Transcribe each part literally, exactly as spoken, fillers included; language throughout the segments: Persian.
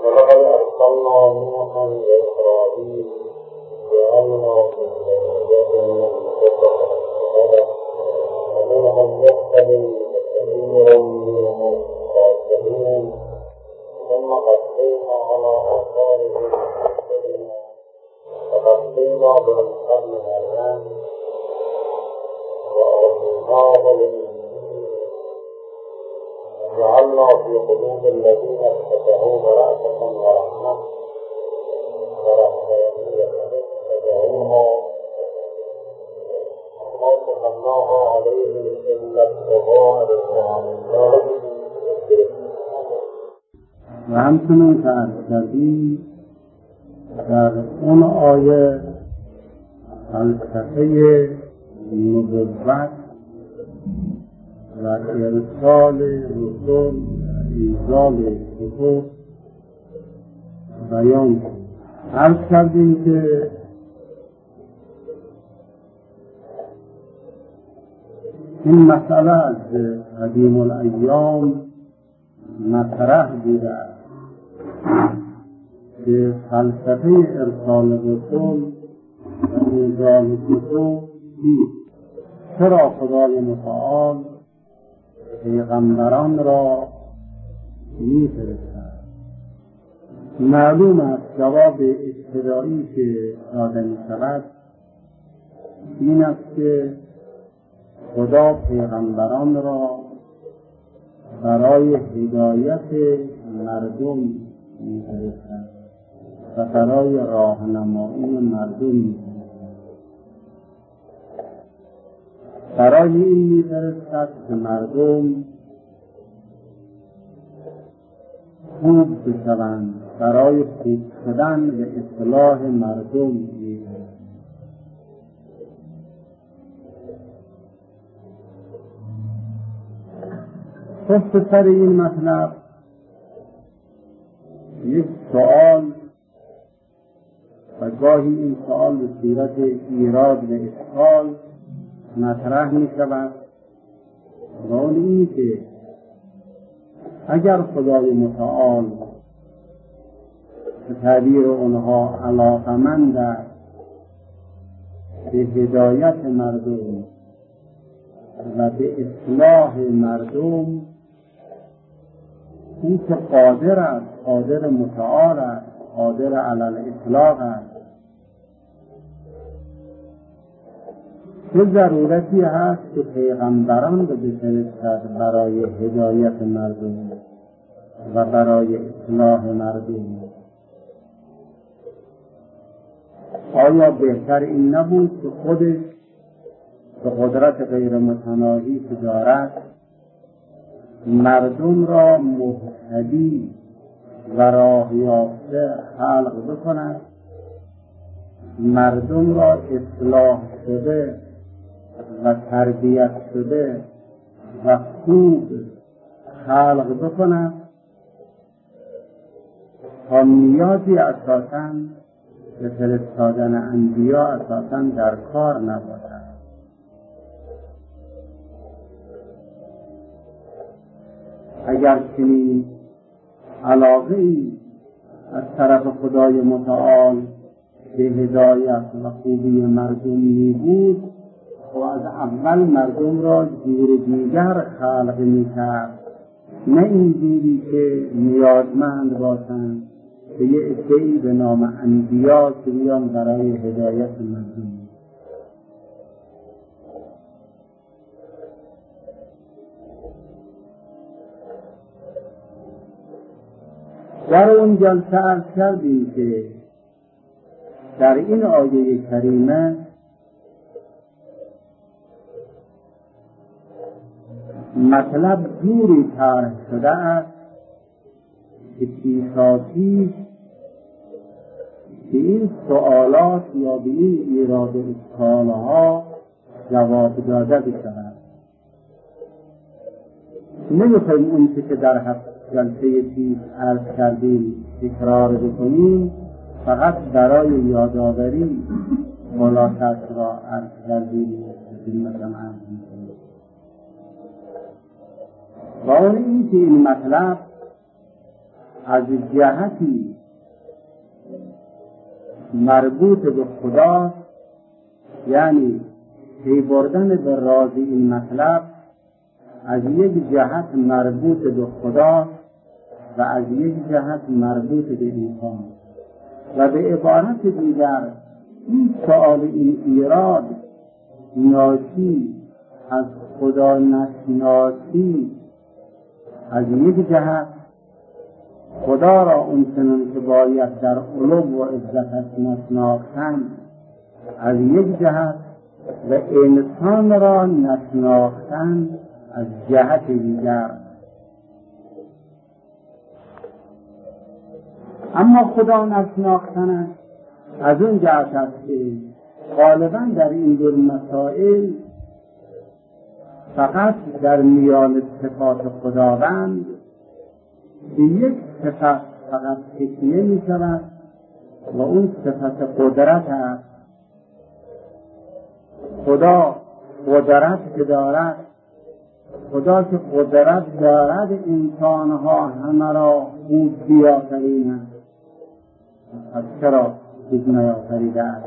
ولقد أرسلنا نوحا لإسرائيل جعلنا في ذريته النبوة ومنهم مهتد وكثير منهم فاسقون ثم قفينا على آثارهم فقفينا بالقرن الآن وأرسلناه للإنجيل وجعلنا في قلوب الذين اتبعوه رأفة ورحمة ورهبانية اتبعوها ما كتبناها عليهم إلا ابتغاء رضوان الله. و همچنین که عرض کردیم در اون آیه فلسفه نبوت و ارسال رسول انزال کتب بیان عرض کردیم که این مسئله از قدیم الایام مطرح بوده است که فلسفه ارسال رسول و انزال کتب چیست؟ چرا خدای متعال پیغمبران را می‌فرستد؟ معلوم است جواب ابتدایی که داده می‌شود این است که خدا پیغمبران را برای هدایت مردم می‌فرستد و برای راهنمایی مردم می‌فرستد. برای این می‌فرستد که مردم خوب بشوند، برای خوب شدن و اصلاح مردم می‌فرستد. پشت سر این مطلب یک سوال و گاهی این سوال به صورت ایراد و اشکال مطرح می شود و اون اینی که اگر خدای متعال به تعبیر اونها علاقمند است به هدایت مردم و به اصلاح مردم، این که قادر است، قادر متعال است، قادر علی الاطلاق است، چه ضرورتی هست که پیغمبران رو بفرستد برای هدایت مردم و برای اصلاح مردم؟ آیا بهتر این نبود که خودش به قدرت غیر متناهی که دارد مردم را مهتدی و راه یافته خلق بکند، مردم را اصلاح شده و تربیت شده و خوب خلق بکند تا نیازی اساساً به فرستادن انبیا اساساً در کار نباشد؟ اگر چنین علاقه‌ای از طرف خدای متعال به هدایت و خوبی مردم می بود و از اول مردم را جور دیگر خلق می کرد، نه این جوری که نیازمند باشند به یه عده‌ای به نام انبیا که بیان برای هدایت مردم. در اون جلسه عرض کردیم که در این آیه کریمه مطلب جوری طرح شده است که پیشاپیش به این سوالات یا به این ایراد و اشکالها جواب داده بشود. نمیخوایم اون که در هفت جلسه پیش عرض کردیم تکرار بکنیم، فقط برای یادآوری خلاصه را عرض کردیم خدمتتون عرض می‌کنیم. و اون این که این مطلب از جهتی مربوط به خدا، یعنی پی بردن به راز این مطلب از یک جهت مربوط به خدا و از یک جهت مربوط به انسان. و به عبارت دیگر این سؤال، این ایراد ناشی از خدا نشناسی از یک جهت، خدا را اون چنان که باید در علو و عزتش نشناختن از یک جهت، و انسان را نشناختن از جهت دیگر. اما خدا نشناختنش از اون جهت است که غالبا در این دو مسائل فقط در میان صفات خداوند به یک صفت فقط تکیه می شود و اون صفت قدرت است. خدا قدرت که دارد، خدا که قدرت دارد انسانها همه را خوب بیافریند، پس چرا چیز نیافریده است؟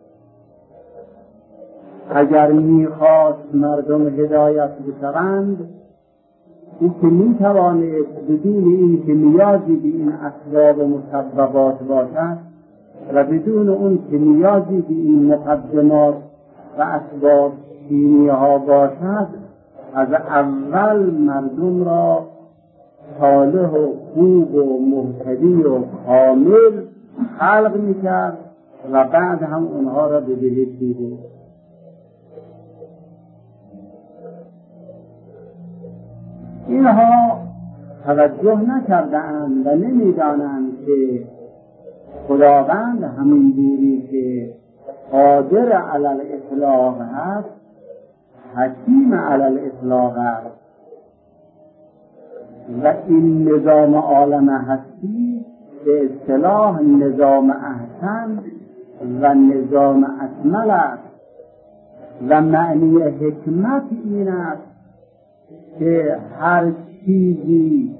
اگر میخواست مردم هدایت بشوند، این که میتوانست بدون این که نیازی به این اسباب مسببات باشد و بدون اون که نیازی به این مقدمات و اسباب چینی ها باشد، از اول مردم را صالح و خوب و مهتدی و کامل خلق میکرد و بعد هم اونها را به بهشت می‌برد. اینها توجه نکردند و نمیدانند که خداوند همین جوری که قادر علی الاطلاق هست، حکیم علی الاطلاق است و این نظام عالم هستی به اصطلاح نظام احسن و نظام اکمل است و معنی حکمت این است که هر چیزی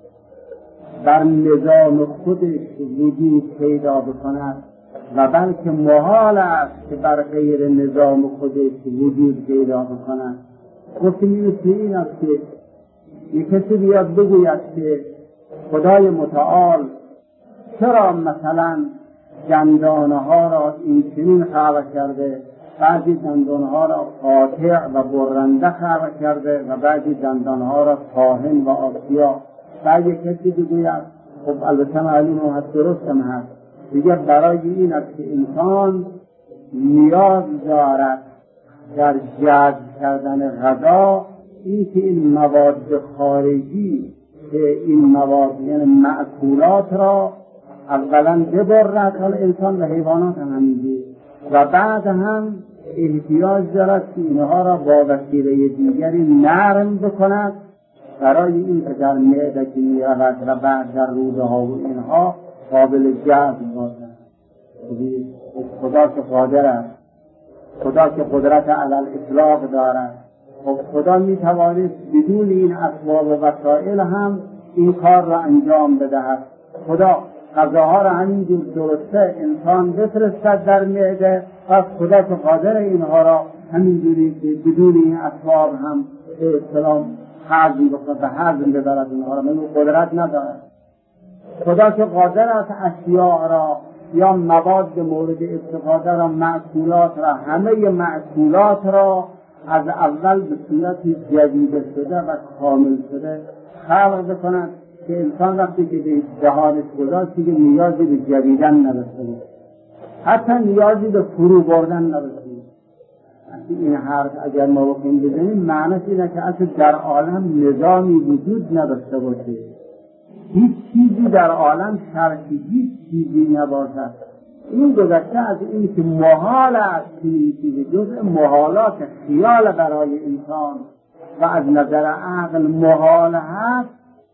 بر نظام خودش وجود پیدا بکند و بلکه محال است که بر غیر نظام خودش وجود پیدا بکند. گفتیم مثل این است که یک کسی بیاد بگوید که خدای متعال چرا مثلا دندانها را این چنین خلق کرده، بعضی دندانها را قاطع و برنده خلق کرده و بعضی دندانها را طاحن و آسیا. بعد یک کسی بگوید خب البته معلوم هست، درست هم هست، دیگه برای این است که انسان نیاز دارد در جذب کردن غذا این که این مواد خارجی که این مواد یعنی مأکولات را اولا ببرد، حال انسان و حیوانات هم همینجور، و بعد هم احتیاج دارد که اینها را با وسیله دیگری نرم بکند برای این که در معده که میرود و بعد در روده ها و اینها قابل جذب باشد. خدا که قادر است، خدا که قدرت علی الاطلاق دارد، خب خدا میتواند بدون این اسباب و وسائل هم این کار را انجام بدهد. خدا غذاها را همینجور درسته انسان بفرستد در معده، پس خدا که قادر اینها را همینجوری که بدون این اسباب هم به اصطلاح هضم بکند و هضم ببرد اینها را، من قدرت ندارد. خدا که قادر است اشیاء را یا مواد مورد استفاده را، مأکولات را، همه مأکولات را از اول به صورت جدید شده و کامل شده خلق بکند که انسان وقتی که به دهانش گذاشت دیگه نیازی به جدیدن نداشته، حتی نیازی به فرو بردن نداشته. این حرف اگر ما بخوایم بزنیم معنیش اینه که اصلا در عالم نظامی وجود نداشته باشه، هیچ چیزی در عالم شرطی هیچ چیزی نباشد. این گذشته از این که محال است که این چیزی جزء محالات خیال برای انسان و از نظر عقل محال هست،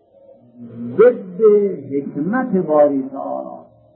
ضد حکمت باری تعالی.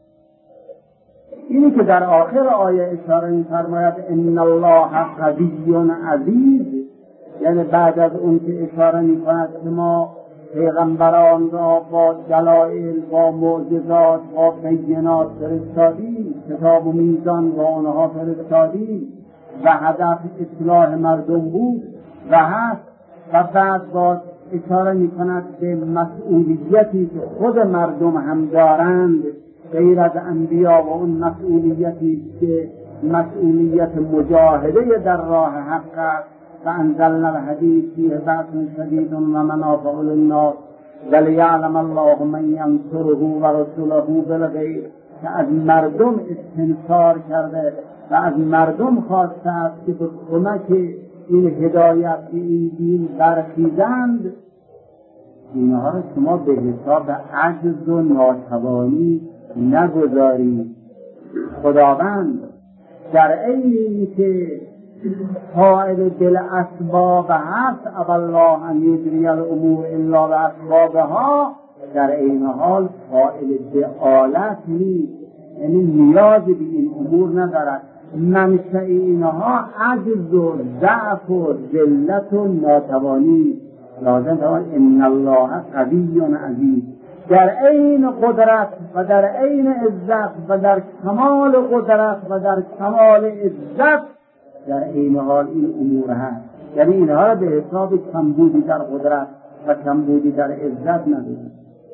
اینی که در آخر آیه اشاره می‌فرماید ان الله قوی عزیز، یعنی بعد از اون که اشاره می‌کند که ما پیغمبران را با دلایل، با معجزات، با بینات فرستادیم، کتاب و میزان با آنها فرستادیم و هدف اصلاح مردم بود و هست. و بعد باز اشاره می کند به مسئولیتی که خود مردم هم دارند غیر از انبیا، و اون مسئولیتی که مسئولیت مجاهده در راه حق است. فانزلنا الحديد فيه بأس شديد ومنافع للناس ولیعلم الله من ینصره ورسله بالغیب، که از مردم استنصار کرده و از مردم خواسته است که به کمک این هدایت، این دین برخیزند. اینها را شما به حساب عجز و ناتوانی نگذارید. خداوند در عین که فاعل بالاسباب هست، ابا الله ان یجری الامور الا باسبابها، در عین حال فاعل به آلت نیست، یعنی نیاز به این امور ندارد. منشأ اینها عجز و ضعف و ذلت و ناتوانی. لازم دارد ان الله قوی عزیز، در عین قدرت و در عین عزت و در کمال قدرت و در کمال عزت در عین حال این امور هست. یعنی اینها را به حساب کمبودی در قدرت و کمبودی در عزت ندارد.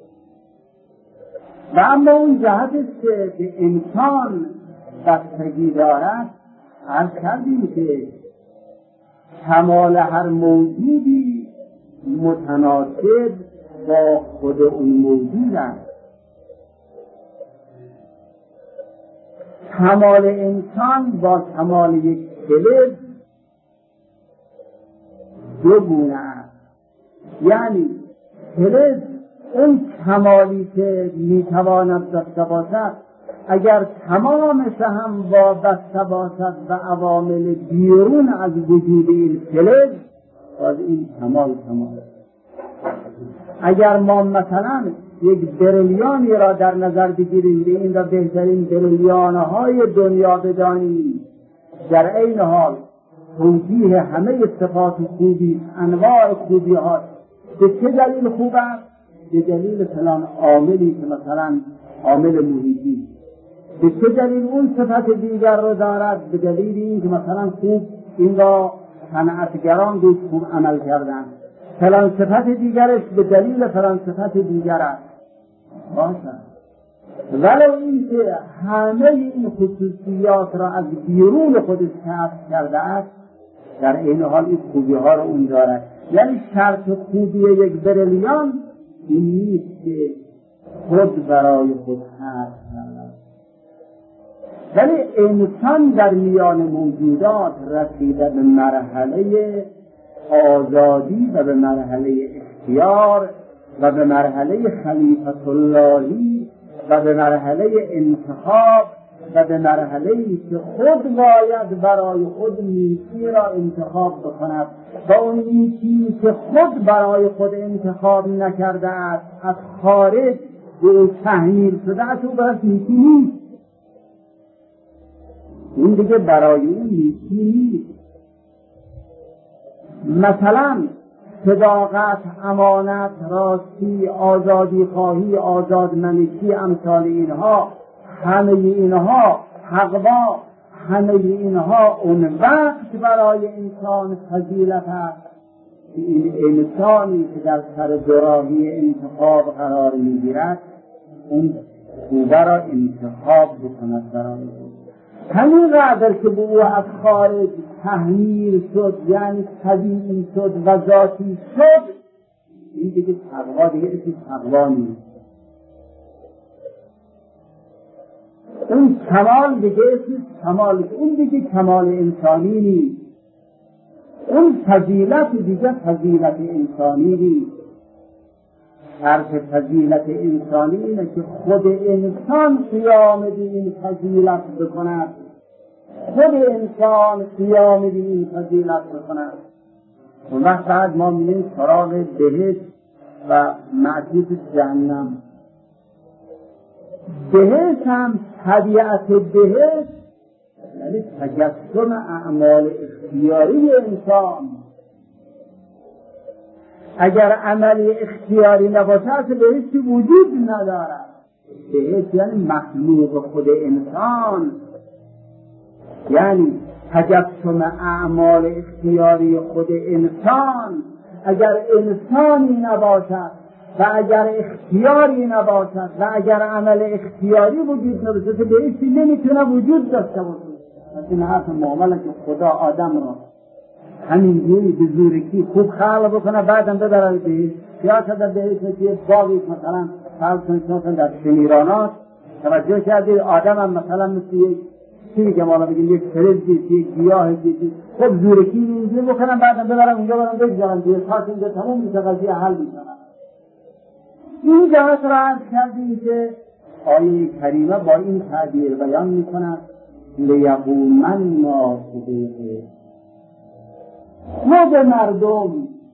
و اما اون جهتی که به امکان بستگی دارد، عرض کردیم که کمال هر موجودی متناسب با خود اون موجود است. کمال انسان با کمال یک کلید دو گونه است. یعنی کلید اون کمالی که میتواند داشته باشد اگر تمامش هم وابسته باشد و عوامل بیرون از وجود این کلید، باز این کمال کمال. اگر ما مثلا یک بریلیانی را در نظر بگیریم، این را بهترین بریلیانهای دنیا بدانیم، در عین حال توجیه همه صفات خوبی، انواع خوبی ها، به چه دلیل خوب است؟ به دلیل فلان عاملی که مثلا عامل محیطی. به چه دلیل اون صفت دیگر رو دارد؟ به دلیل این که مثلا خوب این را صنعتگران دوست خوب عمل کردن. فلان صفت دیگرش به دلیل فلان صفت دیگر است. باشد ولو این که همه این خصوصیات را از بیرون خودش کسب کرده است، در این حال این خوبی ها را اون دارد. یعنی شرط خوبی یک بریلیان این نیست که خود برای خود هست، ولی انسان در میان موجودات رسیده به مرحله آزادی و به مرحله اختیار و به مرحله خلیفت اللهی و به مرحله انتخاب و به مرحله‌ای که خود باید برای خود نیکی را انتخاب بکند و اون نیکی که خود برای خود انتخاب نکرده است از خارج به او تحمیل شده است، او برای نیکی نیست. این دیگه برای اون نیکی نیست. مثلا صداقت، امانت، راستی، آزادی خواهی، آزادمندی، امثال اینها، همه اینها تقوا، همه اینها اون وقت برای انسان فضیلت است که این انسانی که در سر دوراهی انتخاب قرار میگیرد اون خوبه را انتخاب بکند برای خود. همین قدر که به او از خارج تحمیل شد، یعنی طبیعی شد و ذاتی شد، این دیگه تقوا دیگه اسم تقوا نیست. اون کمال دیگه اسم کمال، اون دیگه کمال انسانی نیست. اون فضیلت دیگه فضیلت انسانی نیست. شرط فضیلت انسانی اینه که خود انسان قیام به این فضیلت بکند، خود انسان قیام به این فضیلت بکند. اون وقت بعد ما میریم سراغ بهشت و معطوف جهنم. بهشت هم طبیعت بهشت یعنی تجسم اعمال اختیاری انسان. اگر عملی اختیاری نباشد بهشتی وجود ندارد. بهشت یعنی مخلوق خود انسان، یعنی تجسم اعمال اختیاری خود انسان. اگر انسانی نباشد و اگر اختیاری نباشد و اگر عمل اختیاری وجود نباشد بهشتی نمیتونه وجود داشته باشه. مثل حرف معامله که خدا آدم را همینجوری به زورکی خوب خلق بکنه بعدم ببره بهشت، یا شده بهشت که باقی مثلا خلق کنید در شمیرانات توجه کردید آدم هم مثلا مثل یک چی که ما بگیم یک فرزی، یک گیاه چیزی، خب زورکی اینجوری بکنن بعدم ببرن اونجا برن بگذارن دیگه تا اینجا تموم میشه قضیه حل میشه. این جهت را عرض کردیم که آیه کریمه با این تعبیر بیان میکند لیقوم الناس بالقسط. خود مردم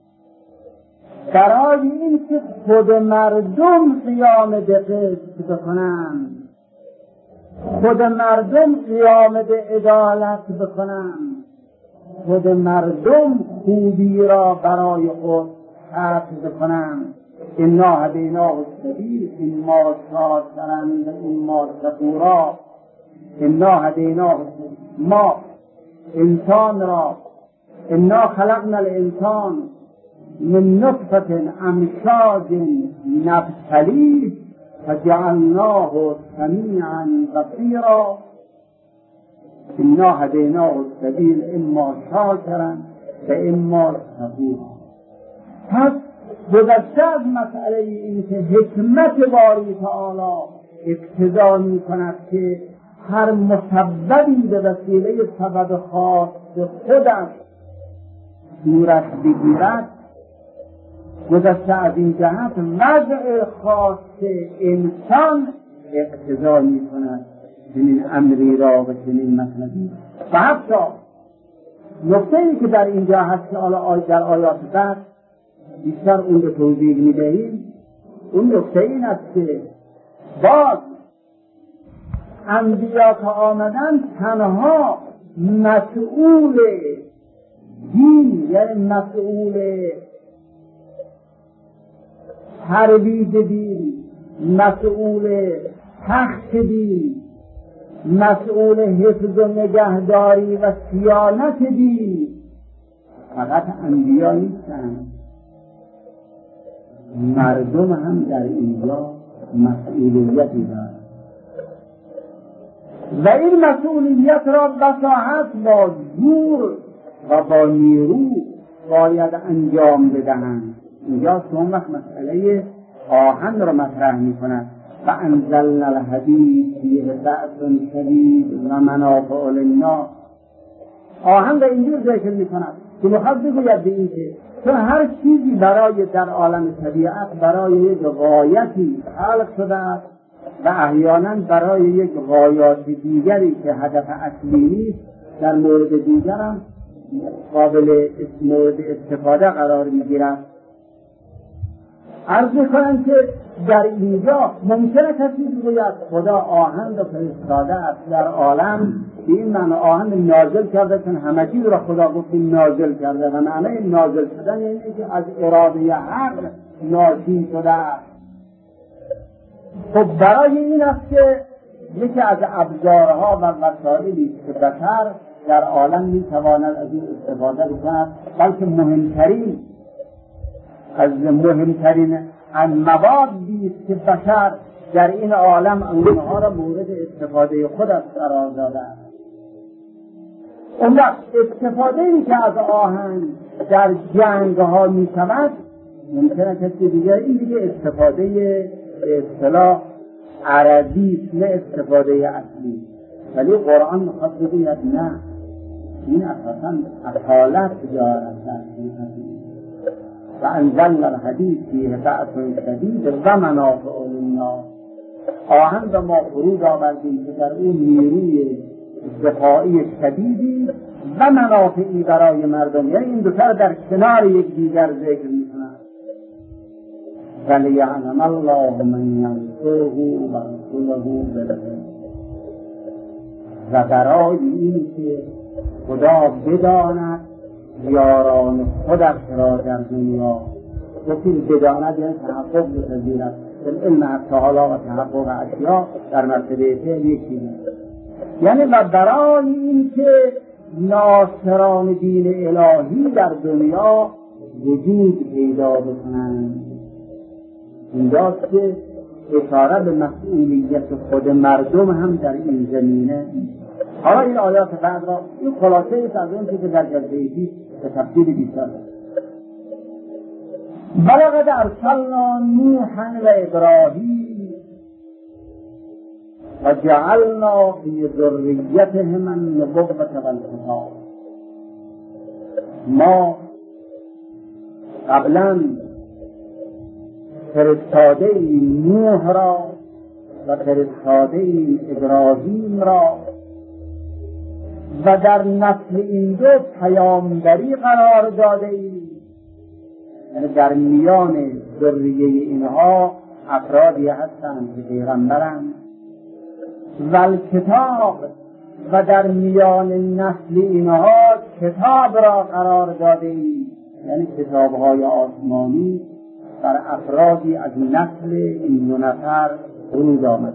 برای این که خود مردم قیام به قسط بکنند، خود مردم قیام به عدالت بکنند، خود مردم خوبی را برای خود حفظ بکنند. انا هدیناه السبیل اما شاکرا و اما کفورا. انا هدیناه السبیل، ما انسان را انا خلقنا الانسان من نطفة امشاج نبتلیه فجعلناه سمیعا بصیرا. انا هدیناه السبیل اما شاکرا و اما کفورا. پس گذشته از مسئله این که حکمت باری تعالی اقتضا می کند که هر مسببی به وسیله سبب خاص خودش صورت بگیرد، گذشته از این جهت وضع خاص انسان اقتضا می کند چنین امری را و چنین مطلبی. و حتی نکته‌ای که در اینجا هست که در آیات بعد بیشتر اون رو توضیح می‌دهیم، اون نکته این است که باز انبیا که آمدن تنها مسئول دین، یعنی مسئول ترویج دین، مسئول تخت دین، مسئول حفظ و نگهداری و صیانت دین فقط انبیا نیستند، مردم هم در اینجا مسئولیتی دارند و این مسئولیت را بساحت با زور و با نیرو باید انجام بدهند. اینجا اون وقت مسئله آهن را مطرح می کند و انزلنا الحدید فیه بأس شدید و منافع للناس. آهن را اینجور ذکر می کند که میخواد بگوید به این که چون هر چیزی برای در عالم طبیعت برای یک غایتی خلق شده است و احیانا برای یک غایات دیگری که هدف اصلی نیست در مورد دیگر هم قابل مورد استفاده قرار میگیرد. عرض میکنم که در اینجا ممکنه کسی بگوید خدا آهن را فرستاده است در عالم، این معنی آهن نازل کرده، چون همه چیز را خدا گفت نازل کرده و معنی نازل شدن یعنی که از اراده حق ناشی شده است. خب برای این است که یکی از ابزارها و وسایلی که بشر در عالم میتواند از این استفاده بکند، بلکه مهمترین از مهمترین موادی است که بشر در این عالم اونها را مورد استفاده خودش قرار داده است. اون وقت استفاده‌ای که از آهن در جنگ ها می شود ممکنه کسی دیگر این دیگه استفاده به اصطلاح عربی است، نه استفاده اصلی. ولی قرآن میخواد بگوید نه، این اساساً اصالت دارد در این و انزلنا الحدید فیه بأس شدید و منافع للناس. آهن را ما فرود آوردیم که در اون نیروی دفاعی شدیدی و منافعی برای مردم، یعنی این دو تا در کنار یک دیگر ذکر میکنند. ولیعلم الله من ینصره و رسوله بالغیب. و برای این که خدا بداند یاران خودش را در دنیا گفتیم بداند یعنی تحقق بپذیرد، علم حتی حالا و تحقق اشیا در مرتبه فعل یکی است. یعنی و برای این که ناصران دین الهی در دنیا وجود پیدا بکنند، اینجاست که اشاره به مسئولیت خود مردم هم در این زمینه. حالا این آیات بعد را این خلاصه است از اون که در جلسه پیش به تفصیل بیشتر است. ولقد ارسلنا نوحا و ابراهیم و جعلنا فی ذریتهم النبوة والکتاب. ما قبلا فرستاده این نوح را و فرستاده این ابراهیم را و در نسل این دو پیامبری قرار داده ایم، یعنی در میان ذریه اینها افرادی هستند که پیغمبرند، و کتاب و در میان نسل اینها کتاب را قرار داده ایم، یعنی کتاب‌های آسمانی بر افرادی از نسل این دو نفر فرود آمد.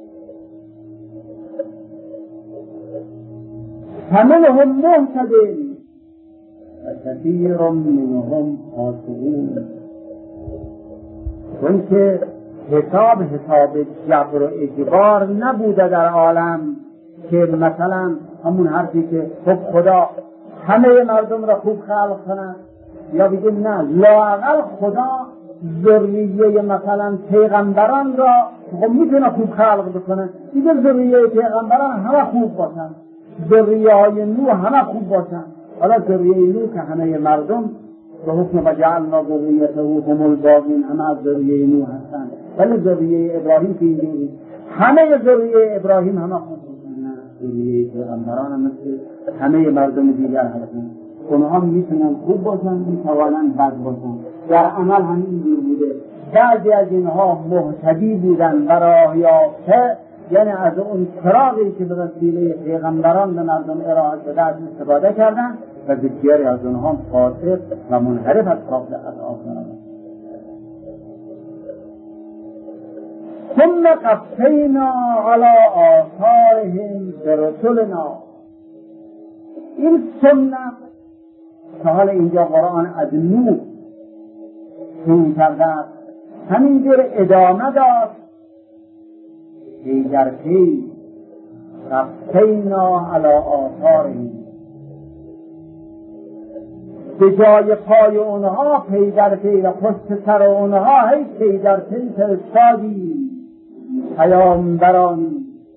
فمنهم مهتدون و کثیر منهم فاسقون. چون که حساب حساب جبر و اجبار نبوده در عالم که مثلا همون حرفی که خب خدا همه مردم را خوب خلق کنه، یا بگه نه لااقل خدا ذریه مثلا پیغمبران را خب میتونه خوب خلق بکنه، دیگه ذریه پیغمبران همه خوب باشن، ذریه های نوح همه خوب باشن. حالا ذریه نوح که همه مردم به حکم و جعلنا ذریته هم الباقین همه از ذریه نوح هستن، ولی ذریه ابراهیم که اینجوری همه ذریه ابراهیم همه خوب باشن، نه ذریه پیغمبران هم مثل همه مردم دیگر هستن، اونها میتونن خوب باشن میتوانن بد باشن. در عمل هم اینجور بوده، بعضی از اینها مهتدی بودن و راه یافته، یعنی از اون چراغی که به وسیله پیغمبران به مردم ارائه شده از استفاده کردن، و بسیاری از اونها فاسق و منحرف از قابل اطاعت شدند. ثم قفینا علی آثارهم برسلنا. این سنت که حال اینجا قرآن از نوح شروع کرده است، همینجور ادامه داد پی در پی. قفینا علی آثارهم، به جای پای اونها پی در پی و پشت سر اونها هی پی در پی فرستادیم پیامبرانی.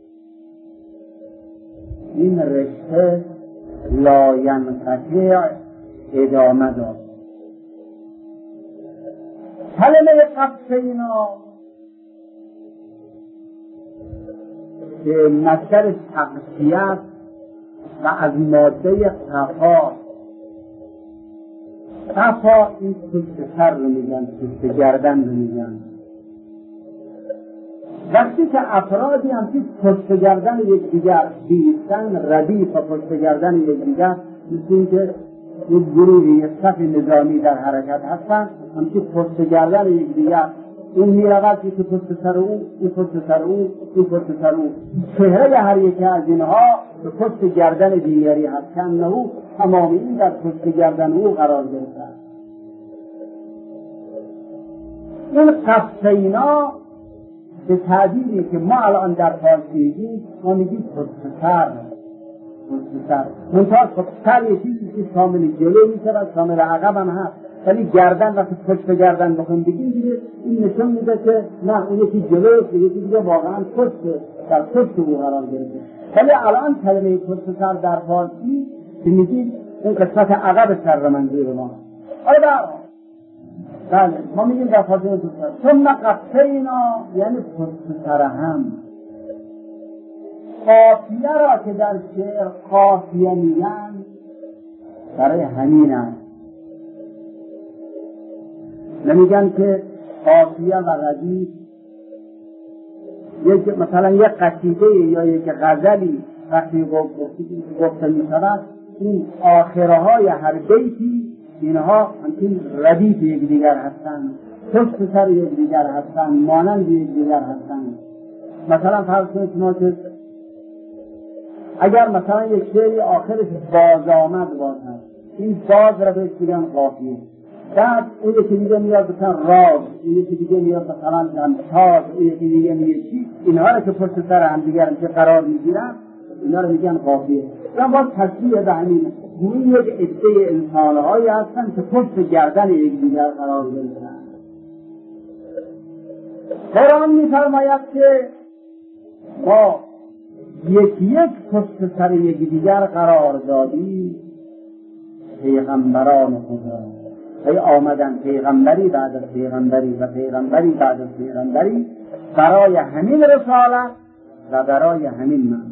این رشته لاینقطع ادامه داد. کلمه قفینا که مصدر تقصیت و از ماده قفا، قفا این پشت سر رو میگن، پشت گردن رو میگن. وقتی که افرادی هم که پشت گردن یکدیگر بیستن، ردیف و پشت گردن یکدیگر، مثل این که یک گروهی یک صف نظامی در حرکت هستن، هم که پشت گردن یکدیگر، این میرود که پشت سر او، این پشت سر او، این پشت سر او، چهره هر یکی از اینها به پشت گردن دیگری هست، کنه او تمامی این در پشت گردن او قرار گرفته. این قفینا به تعبیری که ما الان در فارسی میگیم، ما میگیم پشت سر، پشت سر. منتها خب سر یه چیزی که شامل جلو میشه، شامل عقب هم هست، ولی گردن وقتی پشت گردن بخوام بگیم دیگه این نشون میده که نه اون یکی جلوست، یکی دیگه واقعا پشت در پشت او قرار گرفته. ولی الان کلمه پشت سر در فارسی که میگیم اون قسمت عقب سر منظور ما. آره برام بله ما میگیم در فارسی پشت سر. ثم قفینا یعنی پشت سر هم. قافیه را که در شعر قافیه میگن برای همین است، نمیگن که قافیه و ردیف یک مثلا یک قصیده یا یک غزلی وقتی گفته می شود، این آخرهای هر بیتی اینها همچین ردیف یکدیگر هستند، پشت سر یکدیگر هستند، مانند یکدیگر هستند. مثلا فرض کنید شما که اگر مثلا یک شعری آخرش باز آمد باشد، این باز را بهش میگن قافیه. بعد اون یکی دیگه میاد مثلا راز، اون یکی دیگه میاد مثلا تاز، اون یکی دیگه میگه چی، اینها را که پشت سر هم دیگر که قرار میگیرن اینا را میگن قافیه. یا باز تشبیه به همین این یک عده انسانهایی هستند که پشت گردن یکدیگر قرار گرفتن. قرآن میفرماید که ما یکی یک پشت سر یکدیگر قرار دادیم پیغمبران خدا. ای آمدن پیغمبری بعد از پیغمبری و پیغمبری بعد از پیغمبری برای همین رسالت و برای همین من.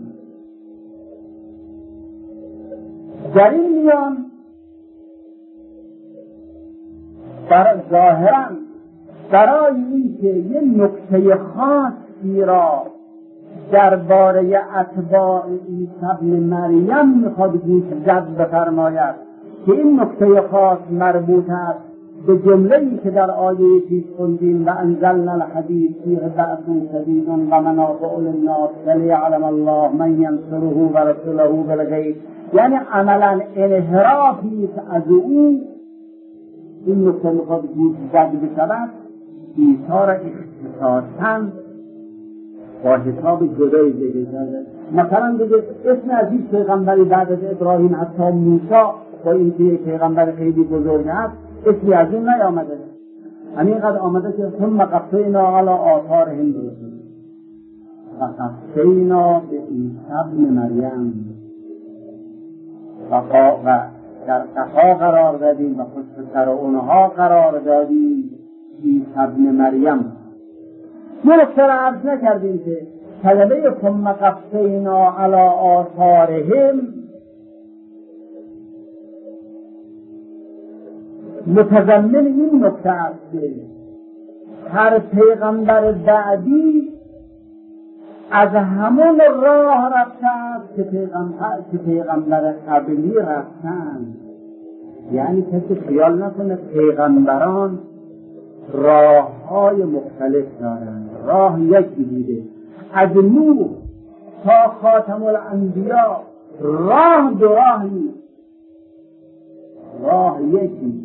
در این میان در ظاهرا برای این که یه نکته خاصی را درباره اتباع عیسی ابن مریم میخواد گوش زد بفرماید که این نکته خاص مربوط است به جمله‌ای که در آیه پیش خوندیم و انزلنا الحدید فیه بأس شدید و منافع للناس ولیعلم الله من ینصره و رسوله بالغیب. یعنی عملا انحرافی از او این نکته میخواد گوش زد بشود، عیسی را اختصاصاً با حساب جدای ذکر کرده. مثلا دیگه اسم عزیز پیغمبری بعد از ابراهیم حتی موسی با این که پیغمبر خیلی بزرگ است اسمی از اون نیامده. همینقدر آمده که ثم قفینا علی آثارهم برسول و قفینا به عیسی ابن مریم و در قفا قرار دادیم و پشت سر اونها قرار دادیم عیسی ابن مریم. ما نکته را عرض نکردیم که کلمه ثم قفینا علی آثارهم متضمن این نکته است که هر پیغمبر بعدی از همون راه رفته است که پیغمبر که پیغمبر قبلی رفتند. یعنی کسی خیال نکنه پیغمبران راه های مختلف دارند، راه یکی بوده. از نوح تا خاتم الانبیا راه دو راه نیست، راه یکی.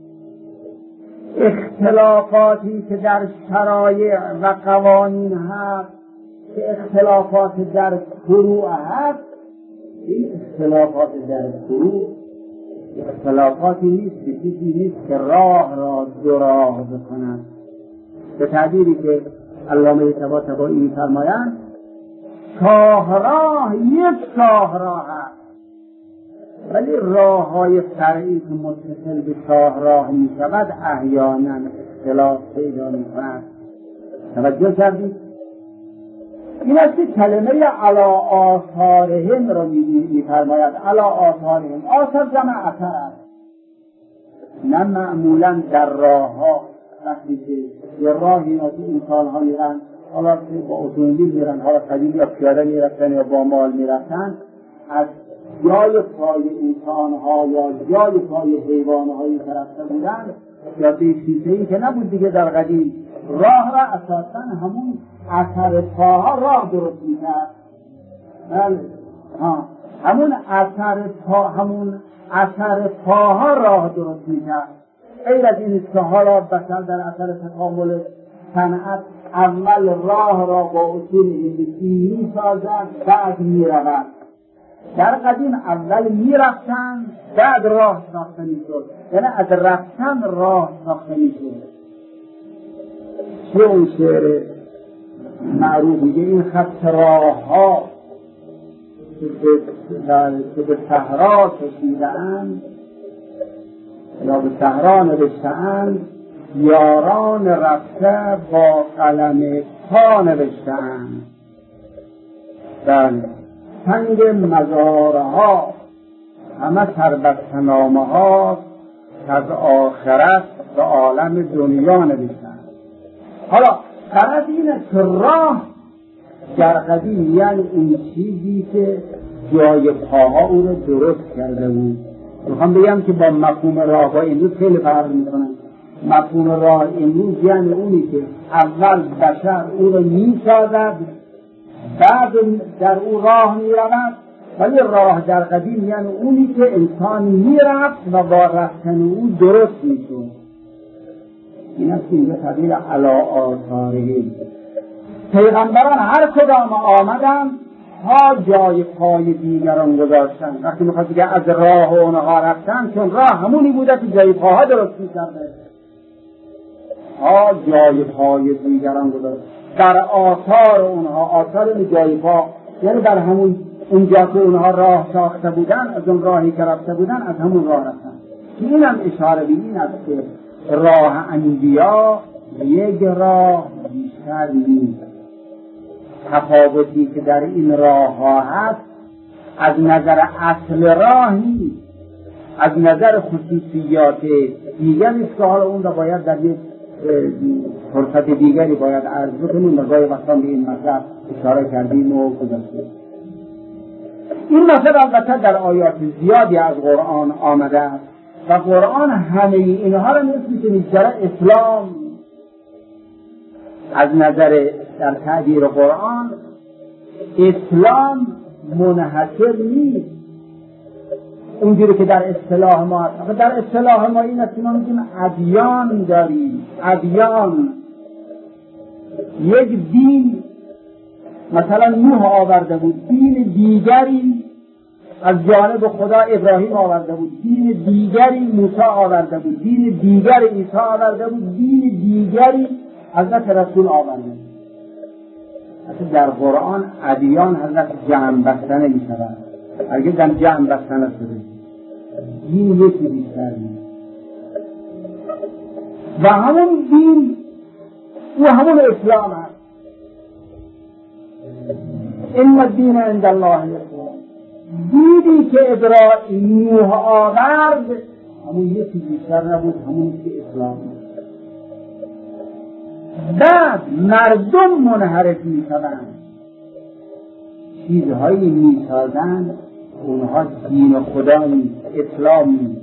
اختلافاتی که در شرایع و قوانین هست که اختلافات در فروع هست، این اختلافات در فروع اختلافاتی نیست که چیزی نیست که راه را دو راه بکنند. به تعبیری که علامه طباطبایی می‌فرمایند شاهراه یک شاهراه است، ولی راه های فرعی که متصل به شاهراه می شود احیانا اختلاف پیدا می کند. توجه کردید؟ این است که کلمه علی آثارهم را می فرماید. علی آثارهم، آثار جمع اثر است. نه معمولا در راه ها وقتی که یه راهی را که انسان ها میرن، حالا با اتومبیل میرن، حالا قدیم یا پیاده میرفتن یا با مال میرفتن، از جای پای انسان ها یا جای پای حیوان هایی که رفته بودن یا به شیشه‌ای که نبود دیگه در قدیم، راه را اساساً همون اثر پاها راه درست میکرد. بله ها، همون اثر پا همون اثر پاها راه درست میکرد. غیر از این است که حالا بشر در اثر تکامل صنعت اول راه را با اصول هندسی میسازد بعد میرود. در قدیم اول میرفتن بعد راه ساخته میشد، یعنی از رفتن راه ساخته میشد. چه اون شعر معروف میگه این خط راه ها که به صحرا کشیده‌اند یا به صحرا نوشته‌اند، یاران رفته با قلم پا نوشته‌اند. بله، سنگ مزارها همه سربسته نامه ها از آخرت به عالم دنیا نوشتند. حالا غرض اینه که راه در قدیم یعنی اون چیزی که جای پاها او رو درست کرده بود، میخوام بگم که با مفهوم راه با امروز خیلی فرق میکنن. مفهوم راه امروز یعنی اونی که اول بشر او رو میسازد بعد در او راه میرود، ولی راه در قدیم یعنی اونی که انسان میرفت و با رفتن او درست میشد. این است که اینجا تبدیل علا آثارهم. پیغمبران هر کدام آمدن ها جای پای دیگران گذاشتن. وقتی میخواد دیگه از راه اونها رفتن، چون راه همونی بوده که جای پاها درست میکرده، ها جای پای دیگران گذاشتن. در آثار اونها، آثار جای پا یعنی در همون اونجا که اونها راه ساخته بودن، از اون راهی که رفته بودن از همون راه رفتن. این هم اشاره به این است که راه انبیا یک راه بیشتر نیست. تفاوتی که در این راه ها هست از نظر اصل راه نیست، از نظر خصوصیات دیگری است که حالا اون را باید در یک فرصت دیگری باید عرض بکنیم و گاهی وقتا به این مطلب اشاره کردیم و گذاشتیم. این مطلب البته در آیات زیادی از قرآن آمده است و قرآن همه اینها را مثل در اسلام از نظر در تعبیر قرآن اسلام منحصر نیست اونجوری که در اصطلاح ما هست. در اصطلاح ما این است که ما میگیم ادیان داریم. ادیان یک دین مثلا نوح آورده بود، دین دیگری از جانب خدا ابراهیم آورده بود، دین دیگری موسی آورده بود، دین دیگری عیسی آورده بود، دین دیگری حضرت رسول آورده بود. اصلا در قرآن ادیان حضرت جمع بسته نمی شود. اگه در جمع بسته نشده دین یکی بیشتر نیست و همون دین و همون اسلام هست. این الدین عند الله الاسلام. دینی که ابراهیم نوح آورد همون یکی بیشتر نبود، همون که اسلام بود. بعد مردم منحرف می شدند، چیزهایی می سازند اونها دین خدا نیست، اسلام نیست.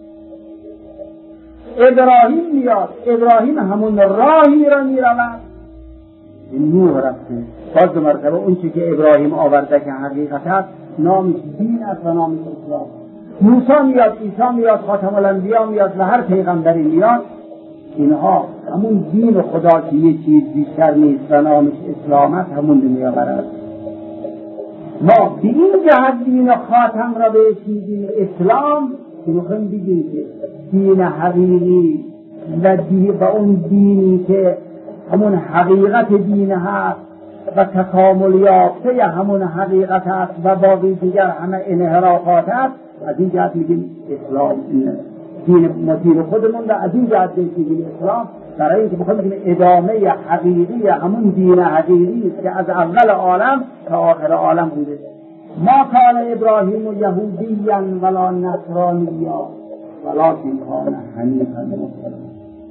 ابراهیم میاد، ابراهیم همون راهی را می رود، نوح رفته. باز دو مرتبه اون چی که ابراهیم آورده که حقیقت است نامش دین است و نامش اسلام. موسی میاد، عیسی میاد، خاتم الانبیا میاد و هر پیغمبری میاد، اینها همون دین خدا که یه چیز بیشتر نیست و نامش اسلام است همون دنیا برد. ما به این جهت دین خاتم را بهش میگیم اسلام که میخوایم بگیم که دین حقیقی و دین با اون دینی که همون حقیقت دین هست و تکامل یافته همون حقیقت هست و باقی دیگر همه انحرافات هست، از این جهت میگیم اسلام. دین مدیر خودمون را از این جهت میگیم اسلام، برای اینکه بخوایم بگیم ادامه حقیقی همون دین حقیقی است که از اول عالم تا آخر عالم بوده. ما کان ابراهیم یهودیا ولا نصرانیا ولکن کان حنیفا مسلما.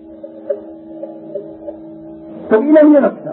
تو اینه یه نکته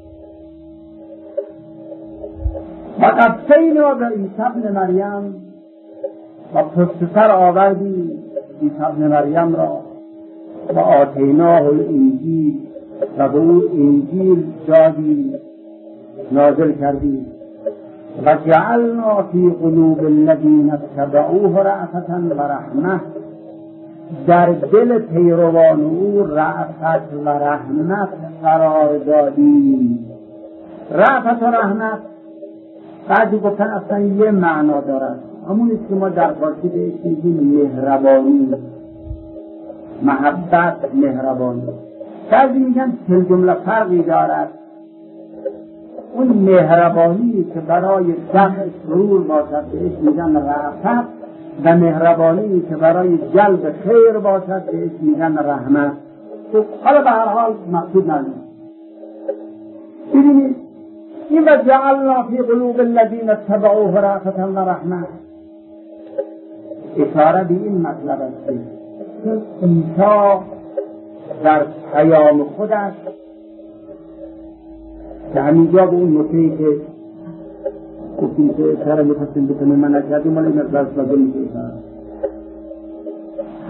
و قصینا به عیسی ابن مریم و پشت سر آوردیم عیسی ابن مریم را و آتیناه الانجیل و به او انجیل دادیم، نازل کردیم و جعلنا فی قلوب الذین اتبعوه رأفة و رحمة، در دل پیروان او رأفت و رحمت قرار دادیم. رأفت و رحمت بعضی گفتن اصلا یه معنا دارد، همونیست که ما در فارسی بهش میگیم مهربانی، محبت، مهربانی. بعضی میگن چه جمله فرقی دارد. اون مهربانی که برای دفع سرور باشد بهش میگن رأفت و مهربانی که برای جلب خیر باشد بهش میگن رحمت. حالا به هر حال مقصود نداریم. ببینید این و جعلنا فی قلوب الذین اتبعوه رأفة و رحمة اشاره به این مطلب است که عیسی در پیام خودش که همینجا به اون نکته‌ای که گفتیم که اشاره می‌خواستیم بکنیم من نکردیم ولی مقدار لازم میشه اشاره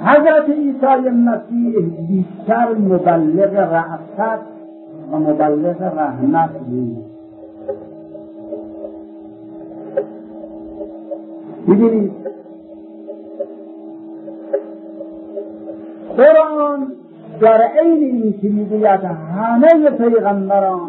حضرت عیسی مسیح بیشتر مبلغ رأفت و مبلغ رحمت بود. ببینید قرآن در عین این که میگوید همه پیغمبران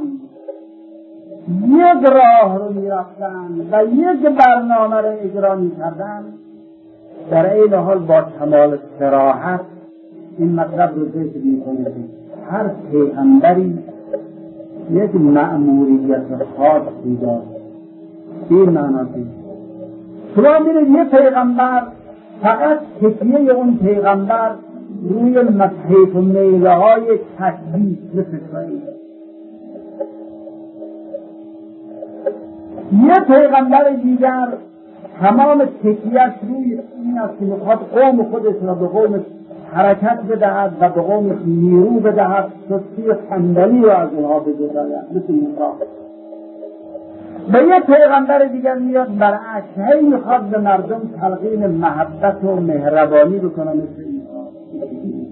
یک راه رو میرفتند و یک برنامه رو اجرا میکردند، در عین حال با کمال صراحت این مطلب رو ذکر میکنه که هر پیغمبری یک مأموریت خاصی داشت. این معنی شما میرید یک پیغمبر فقط تکیه اون پیغمبر روی مسحیف و میله های تشبیه مثل اسرائیل. یک پیغمبر دیگر تمام تکیهش روی این است که میخواد قوم خودش را به قوم حرکت بدهد و به قوم نیرو بدهد، سستی و تنبلی را از اونها بگذارد مثل موسی. به یک پیغمبر دیگر میاد برعکس، هی میخواد به مردم تلقین محبت و مهربانی بکنه مثل عیسی.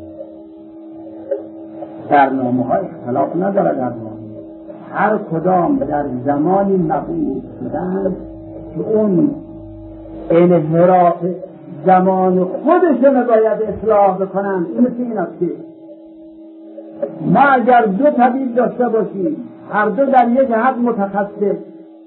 برنامه ها اختلاف نداره، در هر کدام در زمانی مبعوث شدن که اون انحراف زمان خودشون باید اصلاح بکنن. این مثل این است که ما اگر دو طبیب داشته باشیم، هر دو در یک حد متخصص،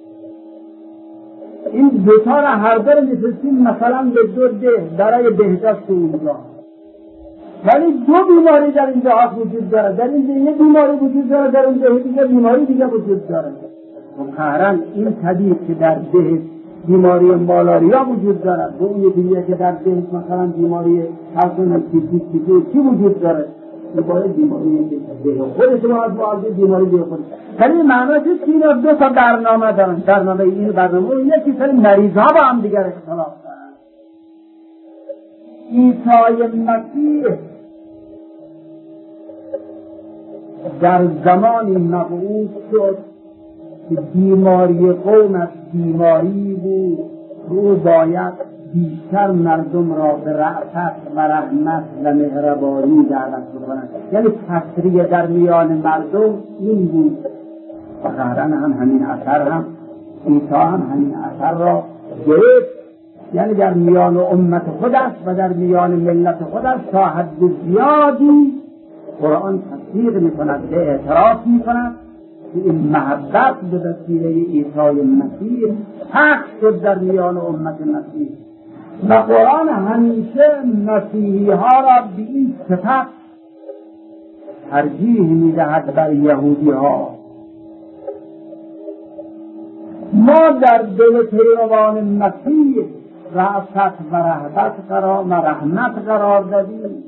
این دوتا را هر دو رو میفرستیم مثلا به دو ده برای بهداشت اونجا، ولی دو بیماری در این جهات وجود داره، در این یک بیماری وجود داره، در اون ده دیگه بیماری دیگه وجود داره. و قهرن این طبیب که در ده بیماری مالاریا وجود داره، به اون دیگه که در ده مثلا بیماری حسن تیپی وجود داره، بیماری بیماری ده خودش رو از معالجه بیماری ده خودش. ولی معنیش است که اینا دو تا برنامه دارن. برنامه این برنامه اون یکی سری مریض ها با هم دیگر اختلاف دارن. عیسی مسیح در زمانی مبعوث شد که بیماری قوم از بیماری بود، رو باید بیشتر مردم را به رأفت و رحمت و مهربانی دعوت بکنند. یعنی تسریع در میان مردم این بود و قهرن هم همین اثر هم عیسی هم همین اثر را گرفت. یعنی در میان امت خودش و در میان ملت خودش تا حد زیادی قرآن تصدیق میکند، به اعتراف میکند که این محبت به وسیله عیسی مسیح پخش شد در میان امت مسیح. و قرآن همیشه مسیحی ها را به این صفت ترجیح میدهد بر یهودی ها. ما در دل پیروان مسیح رأفت و رهبت قرار و رحمت قرار دادیم.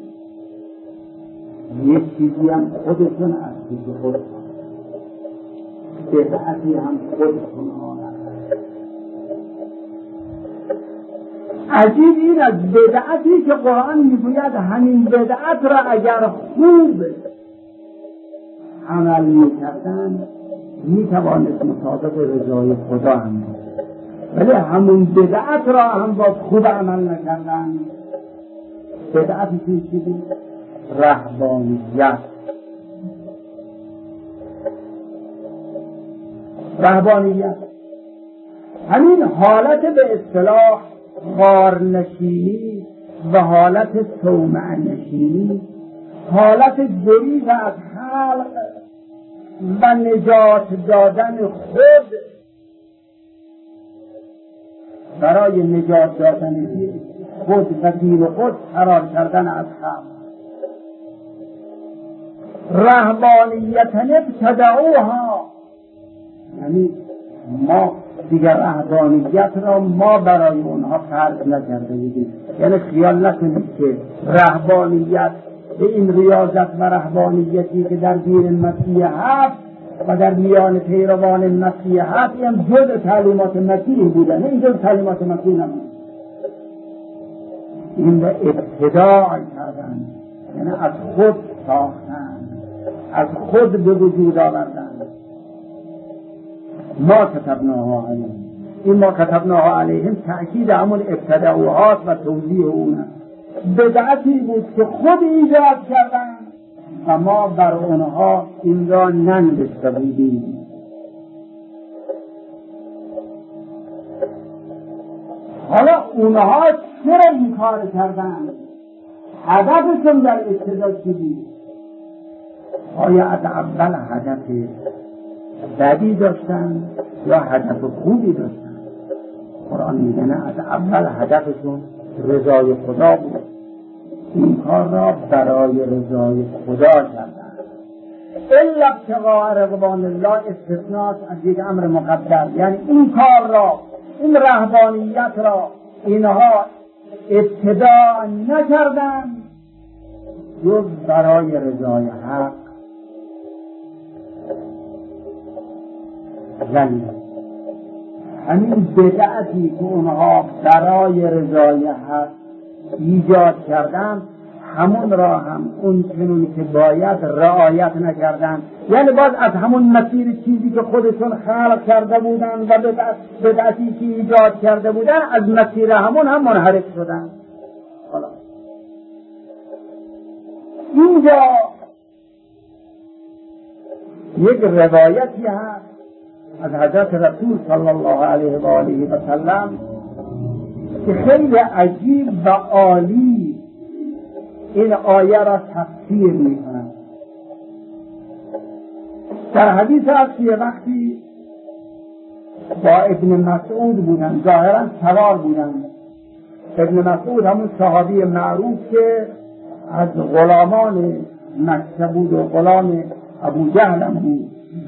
یک چیزی هم خودتون از چیز خود بدعتی هم خودتون آنه. عجیب این از بدعتی که قرآن میگوید همین بدعت را اگر خوب عمل میکردن میتوانست مطابق رضای خدا هم، ولی همون بدعت را هم باز خوب عمل نکردن. بدعتی که چیزی رهبانیت. رهبانیت همین حالت به اصطلاح غارنشینی و حالت صومعه نشینی، حالت گریز از خلق و نجات دادن خود برای نجات دادن خود و دین خود فرار کردن از خلق. رهبانیتن ابتدعوها، یعنی ما دیگر رهبانیت را ما برای اونها فرض نکرده بودیم. یعنی خیال نکنید که رهبانیت به این ریاضت و رهبانیتی که در دین مسیح هست و در میان پیروان مسیح هست این جز تعلیمات مسیح بوده، نه این جز تعلیمات مسیح نمید. این به ابتداع کردن، یعنی از خود ساختن، از خود به وجود آوردن. ما کتبناها علیهم، این ما کتبناها علیهم تأکید همون ابتداعات و توضیح اونه. بدعتی بود که خود ایجاد کردن و ما بر اونها این را ننوشته بودیم. حالا اونها چرا این کار کردن؟ هدفشون در ابتدا چی بود؟ آیا از اول هدف بدی داشتن یا هدف خوبی داشتن؟ قرآن میگه نه، از اول هدفشون رضای خدا بود. این کار را برای رضای خدا کردن. الا ابتغاء رضوان الله استثناء از یک امر مقدر، یعنی این کار را، این رهبانیت را اینها ابتدا نکردن جز برای رضای حق. یعنی همین بدعتی که اونها برای رضای حق ایجاد کردن، همون را هم اون چنونی که باید رعایت نکردن. یعنی باز از همون مسیر چیزی که خودشون خلق کرده بودن و بدعتی که ایجاد کرده بودن، از مسیر همون هم منحرف شدن. حالا اینجا یک روایتی هست از حضرت رسول صلی الله علیه و آله و سلم که خیلی عجیب و عالی این آیه را تفسیر می‌کند. در حدیث هست که وقتی با ابن مسعود بودن، ظاهرا سوار بودن. ابن مسعود همون صحابی معروف که از غلامان مکه بود و غلام ابو جهل هم بود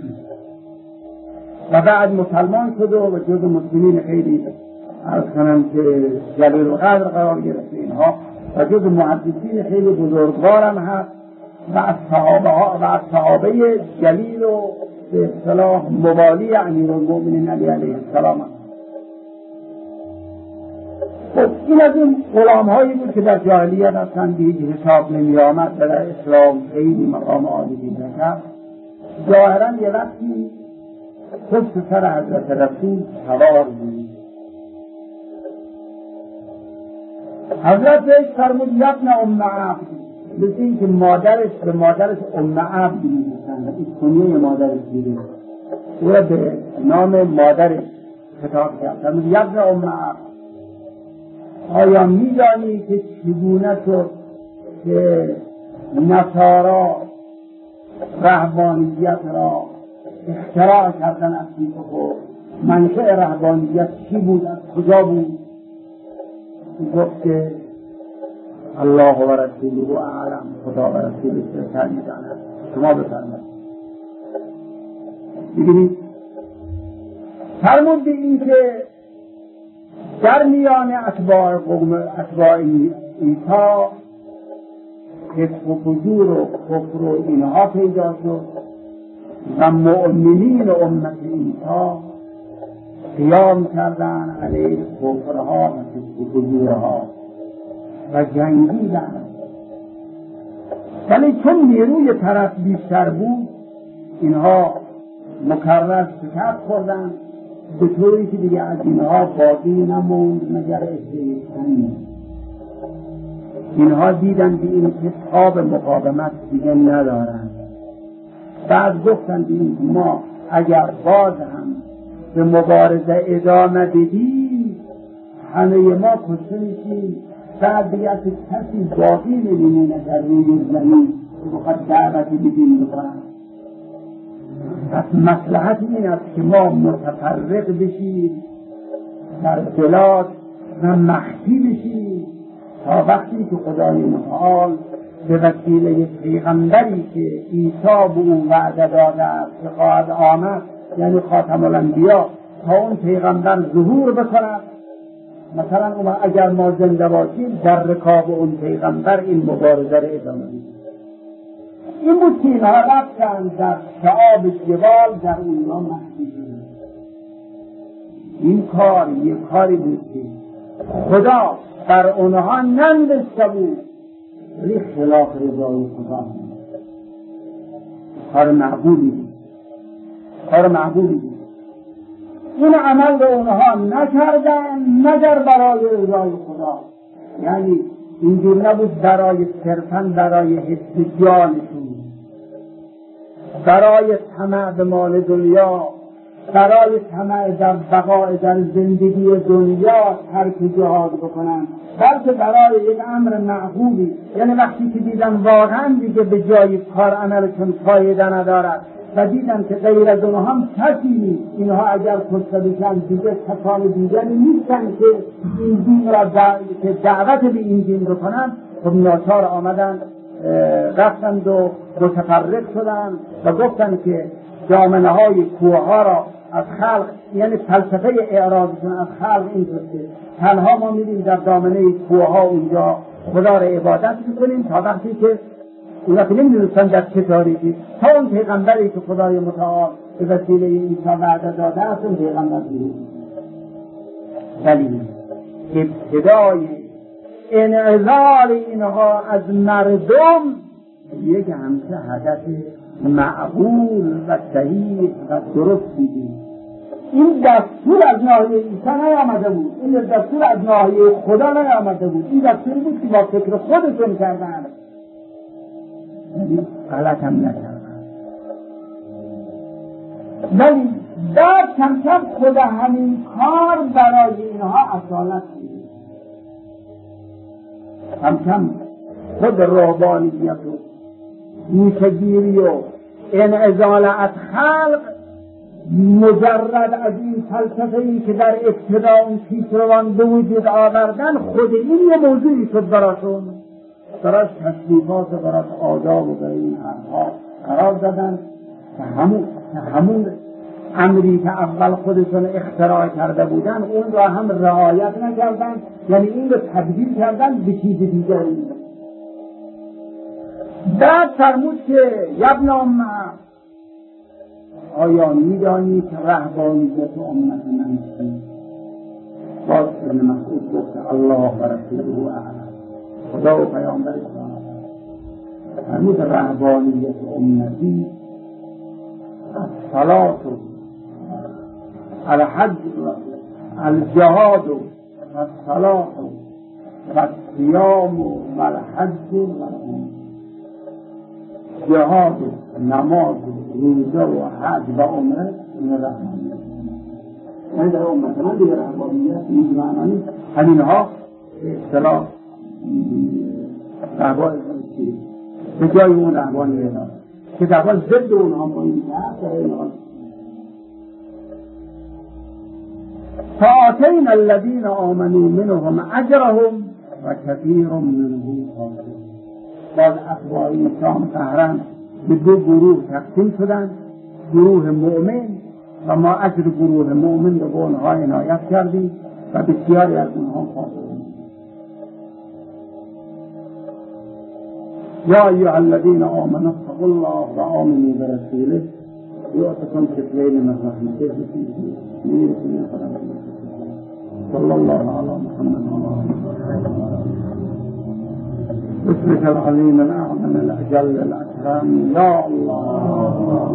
و بعد مسلمان شد و جز مسلمین خیلی عرض کنم که جلیل القدر قرار گرفته اینها و جز محدثین خیلی بزرگوارم هست و از صحابه ها و از صحابه جلیل و به اصطلاح موالی امیرالمؤمنین علی علیه السلام هست. خب این از این غلام هایی بود که در جاهلیت اصلا به هیچ حساب نمی آمد، در اسلام خیلی مقام عالی دیده کرد. ظاهرا یه وقتی پشت سر حضرت رسول سوار بود. حضرت بهش فرمود یبن ام عبد، مثل این که مادرش به مادرش ام عبد می‌گفتن، این کنیه مادرش دیده، او را به نام مادرش خطاب کرد. فرمود یبن ام عبد، آیا می‌دانی که چگونه شد که نصارا رهبانیت را اختراع کردن از پیش خود؟ منشأ رهبانیت چی بود؟ از کجا بود؟ گفت که الله و رسوله اعلم، خدا و رسولش بهتر می‌دانند، شما بفرمایید. ببینید فرمود به این که در میان اتباع قوم اتباع عیسی فسق و فجور و کفر و اینها پیدا شد و مؤمنین امت عیسی قیام کردن علیه کفرها و فسق و فجورها و جنگیدن. ولی چون نیروی طرف بیشتر بود اینها مکرر شکست خوردن، به طوری که دیگه از اینها باقی نموند مگر استیقانی. اینها دیدن که این کتاب مقاومت دیگه ندارن. بعد گفتن به این ما اگر باز هم به مبارزه ادامه بدیم همه ما کشته میشیم، بعد دیگه از کسی باقی نمیمونه در روی زمین که بخواد دعوتی بدین بکنن. پس مصلحت این است که ما متفرق بشیم در بلاد و مخفی بشیم تا وقتی که خدای متعال به وسیله پیغمبری که عیسی به اون وعده داده است که خواهد آمد، یعنی خاتم الانبیا، تا اون پیغمبر ظهور بکند. مثلا اگر ما زنده باشیم در رکاب اون پیغمبر این مبارزه را ادامه بدیم. این بود که اینها رفتن در شعاب جبال در اونها مخفی شدند. این کار یک کاری بود که خدا بر اونها ننوشته بود، ولی خلاف رضای خدا بود. کار معقولی بود، کار معقولی بود. این عمل به اونها نکردن مگر برای رضای خدا. یعنی اینجور نبود برای صرفاً برای حفظ جانشون، برای طمع به مال دنیا، برای طمع در بقای در زندگی دنیا ترک جهاد بکنن، بلکه برای یک امر معقولی. یعنی وقتی که دیدن واقعا دیگه به جای کار عملشون فایده ندارد و دیدن که غیر از اونها هم کسی نیست، اینها اگر کشته بشن دیگه کسان دیگری نیستن که این دین را که دعوت به این دین بکنن، خب ناچار آمدن رفتند و متفرق شدن و گفتن که دامنه های کوه ها را از خلق، یعنی فلسفه اعراضشون از خلق این که تنها ما میریم در دامنه کوه ها اونجا خدا را عبادت میکنیم تا وقتی که اونا که نمیدونستن در چه تاریخی تا اون پیغمبری که خدای متعال به وسیله عیسی وعده داده است اون پیغمبر بیرون. ولی ابتدای انعزال اینها از مردم یک همچه هدف معقول و صحیح و درست دیدیم. این دستور از ناحیه عیسی نیامده بود، این دستور از ناحیه خدا نیامده بود، این دستور بود که با فکر خودشون کردن، غلط هم نکردن. ولی بعد کم کم خدا همین کار برای اینها اصالت میده، کم کم خود رهبانیت و نیشگیری و انعزال از خلق مجرد از این فلسفه‌ای که در ابتدا اون پیشروان به وجود آوردن، خود این یه موضوعی شد براشون، براش تشریفات و براش آداب و برای این حرفها قرار دادن که همون, همون امری که اول خودشون اختراع کرده بودن اون را هم رعایت نکردن، یعنی این رو تبدیل کردن به چیز دیگری. بعد فرمود که یبن ام، آیا میدانی که رهبانیت امت من چیست؟ باز ابن مسعود گفت الله و رسوله اعلم، خدا و پیامبرش اعلم. فرمود رهبانیت امتی الصلاة الحج الجهاد والصلاة والصيام والحج والعمرة. جهاد و نماز و روزه و حج و عمره این رحمانیت. من در امت من دیگه رحمانیت این معنی همینها اصطلاح رهبان به جای اون رهبانیت که در واقع ضد اونها با این هست. فآتینا الذین آمنوا منهم اجرهم و کثیر منهم فاسقون. باز اتباع اسلام قهرن به دو گروه تقسیم شدن، گروه مؤمن و ما اجر گروه مؤمن رو به اونها عنایت کردیم و بسیاری از اونها فاسقون. یا ایها الذین آمنوا اتقوا الله و آمنوا برسوله یؤتکم کفلین من رحمته صلی الله علی محمد و آله باسمك العظيم الأعظم الأجل الأكرم يا الله.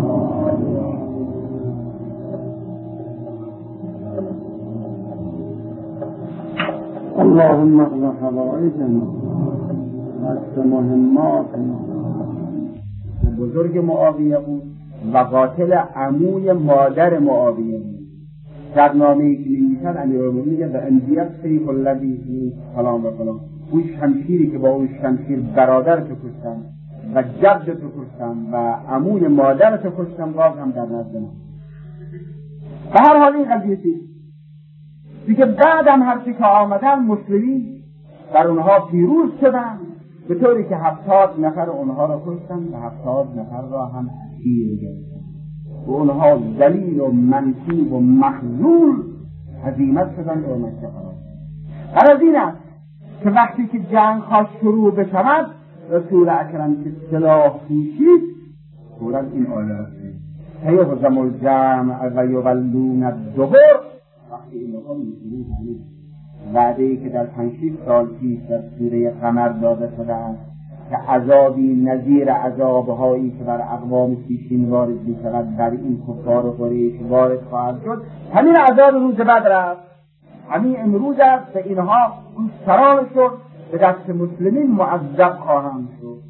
اللهم اقض حوائجنا واقض مهماتنا. بزرگ معاویه بود و قاتل عموی مادر معاویه بود. در نامه‌ای که می‌نویسد امیرالمومنین میگه به انبیاء سیف الذی فلان و فلان، اون شمشیری که با اون شمشیر برادرت کشتم و جدت کشتم و عموی مادرت کشتم باز هم در نزد من. به هر حال این قضیه چیست دیگه؟ بعد هم هرچی که آمدن مسلمین بر اونها پیروز شدن، به طوری که هفتاد نفر اونها را کشتن و هفتاد نفر را هم اسیر گرفتن و اونها ذلیل و منصوب و مخذول هزیمت شدن و مکه قرار. هر از این است که وقتی که جنگ خواست شروع بشود رسول اکرم که سلاح پوشید سورت این آیات سیهزم الجمع و یولون الدبر. وقتی این مقام می‌شنید وعده‌ای که در پنج سال پیش در سوره قمر داده شده است که عذابی نظیر عذابهایی که بر اقوام پیشین وارد می‌شود بر این کفار قریش وارد خواهد شد، همین عذاب روز بدر است، همین امروز است به اینها سران شد به دست مسلمین معذب خواهند شد.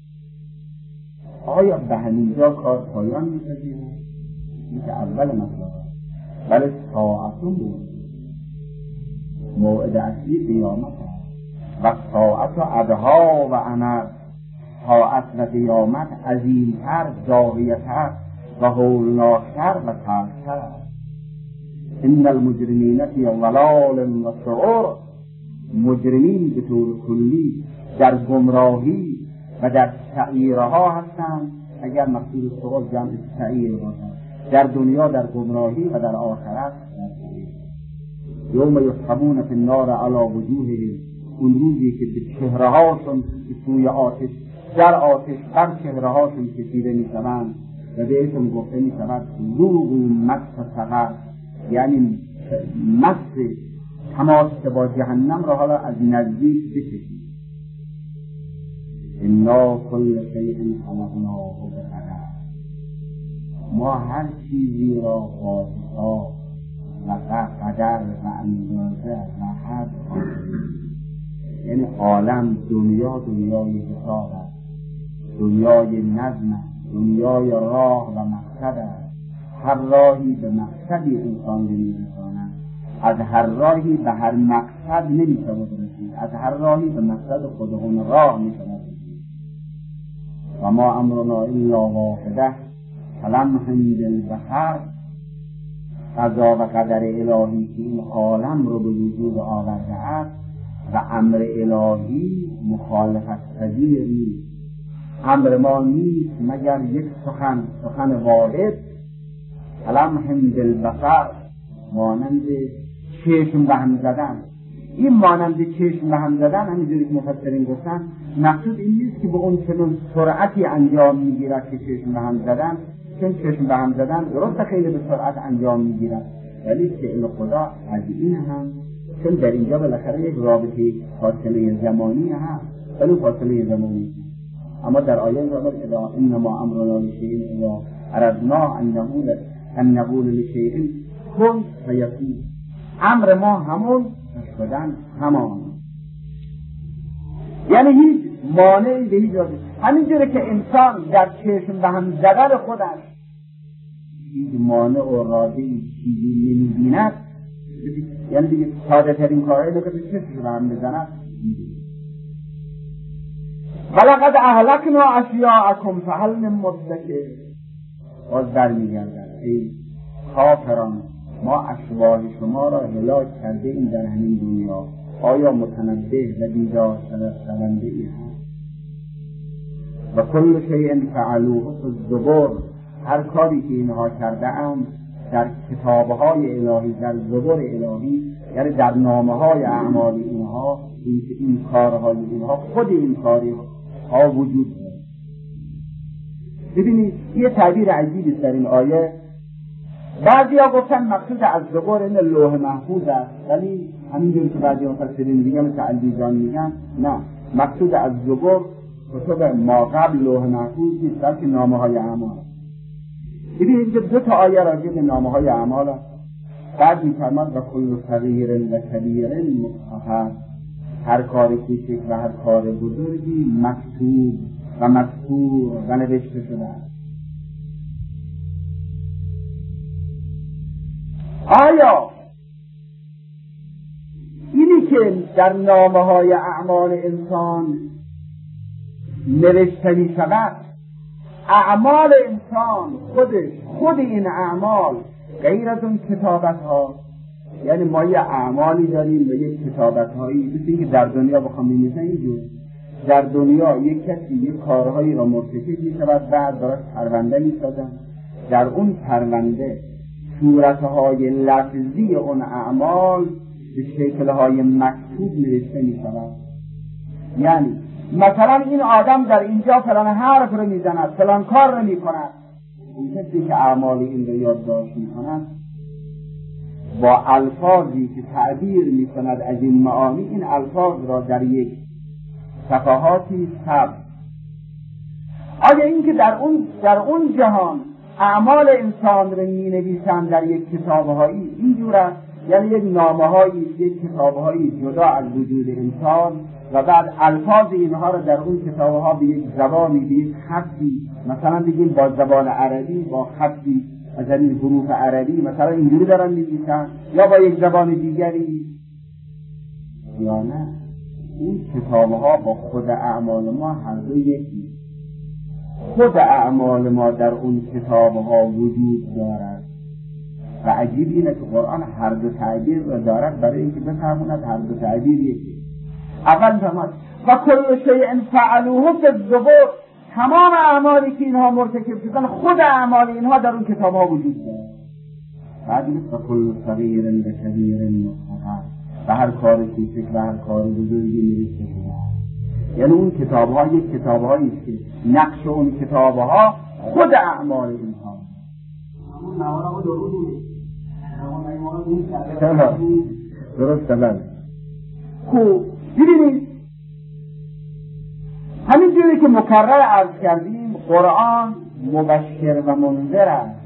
آیا به همینجا کار پایان می‌پذیرد؟ این که اول مطلب است. بله ساعتون بود، موعد اصلی قیامت است و ساعت و ادها و امر. ساعت و قیامت عظیمتر، جاهیتر و هولناکتر و ترتر است. ان المجرمین فی ضلال و سعر. مجرمین به طور کلی در گمراهی و در سعیرها هستند. اگر مقصود سعر جمع سعیر باشد، در دنیا در گمراهی و در آخرت در سعیر. یوم یسحبون فی النار علی وجوههم. اون روزی که به چهره هاشون سوی آتش، در آتش بر چهره هاشون کشیده می شوند و بهشون گفته می شود ذوقوا مس سقر، یعنی مس تماس با جهنم را حالا از نزدیک بچشید. انا کل شیء خلقناه بقدر. ما هر چیزی را با حساب و قدر و اندازه و حد خواهیم. یعنی عالم دنیا دنیای حساب است، دنیای نظم است، دنیای راه و مقصد است. هر راهی به مقصدی انسان می‌رساند، از هر راهی به هر مقصد نمی‌شود رسید، از هر راهی به مقصد خودمون راه می‌شود رسید. و ما امرنا الا واحده کلمح بالبصر. قضا و قدر الهی که این عالم رو به وجود آورده است و امر الهی مخالفت پذیر نیست. امر ما نیست مگر یک سخن، سخن واحد، کلمح بالبصر، مانند چشم به هم زدن. این مانند چشم به هم زدن، همینجوری که مفسرین گفتن، مقصود این نیست که به اون چنون سرعتی انجام میگیرد که چشم به هم زدن، چون چشم به هم زدن درست خیلی به سرعت انجام میگیرد، ولی فعل خدا از این هم، چون در اینجا بالاخره یک رابطه فاصله زمانی هست، ولی فاصله زمانی، اما در آیه می‌فرماید اذا انما امرنا لشیء اذا اردنا ان نقول ان نقول لشیء کن فیکون. امر ما همون شدن همان، یعنی هیچ مانعی به هیچ جا. همینجوری که انسان در چشم به هم زدن خودش هیچ مانع و رادعی چیزی نمی‌بیند، یعنی دیگه ساده ترین کارهایی که چشم به هم بزند. ولقد اهلکنا اشیاءکم فهل من مدکر. باز در میگردن ای کافران، ما اشباح شما را هلاک کرده این در همین دنیا، آیا متنبه و بیدار شونده ای هست؟ و کل شیء فعلوه فی الزبر. هر کاری که اینها کرده اند در کتابهای الهی، در زبر الهی، یعنی در نامه‌های اعمال اینها، این این کارهای اینها، خود این کاری ها وجود دارد. ببینید یه تعبیر عجیبی در این آیه. بعضی ها گفتن مقصود از زبور این لوح محفوظ است، ولی همینجور که بعضی مفسرین دیگه مثل البیجان میگن نه، مقصود از زبور کتب ما قبل لوح محفوظ نیست، بلکه نامه های اعمال. ببینید اینجا دو تا آیه راجع به نامه های اعمال است. بعد میفرماد و کل صغیر و کبیر مصحف. هر کار کوچک و هر کار بزرگی مکتوب و مذکور و نوشته شده است. آیا اینی که در نامه های اعمال انسان نوشته می شود، اعمال انسان خودش، خود این اعمال غیر از اون کتابت ها، یعنی ما یه اعمالی داریم و یک کتابت هایی، مثل اینکه در دنیا بخوام بنویسن اینجور، در دنیا یک کسی یک کارهایی را مرتکب می شود، بعد داره پرونده می سازن، در اون پرونده صورتهای لفظی اون اعمال به شکلهای مکتوب نوشته می شود. یعنی مثلا این آدم در اینجا فلان حرف رو می زند، فلان کار رو می کند، این کسی که اعمال این رو یادداشت می کند با الفاظی که تعبیر می کند از این معانی، این الفاظ را در یک صفحاتی ثبت. آیا این که در اون در اون جهان اعمال انسان رو می نویسند در یک کتابهایی اینجور است، یعنی یک نامه‌هایی، یک کتاب‌هایی جدا از وجود انسان و بعد الفاظ اینها رو در اون کتاب‌ها به یک زبانی، به یک خطی، مثلا بگیم با زبان عربی، با خطی از این حروف عربی مثلا اینجوری دارن می‌نویسن، یا با یک زبان دیگری، یا نه این کتاب‌ها با خود اعمال ما هر دو یکی. خود اعمال ما در اون کتاب‌ها وجود دارد و عجیب اینه که قرآن هر دو تعبیر را دارد برای اینکه بفهموند هر دو تعبیر یکی. اول فرمود و کل شیء فعلوه فی الزبور، تمام اعمالی که اینها مرتکب شدن خود اعمال اینها در اون کتاب‌ها وجود دارد. بعد مثل کل صغیر بکبیر مستطر، و هر کار کوچک و هر کار بزرگی نوشته شده. یعنی اون کتاب‌ها یک کتاب‌هایی است که نقش اون کتاب‌ها خود اعمال اینها. همون نوارا درود همون ایمان این درست بله. خوب ببینید همین جوری که مکرر عرض کردیم قرآن مبشر و منذر است.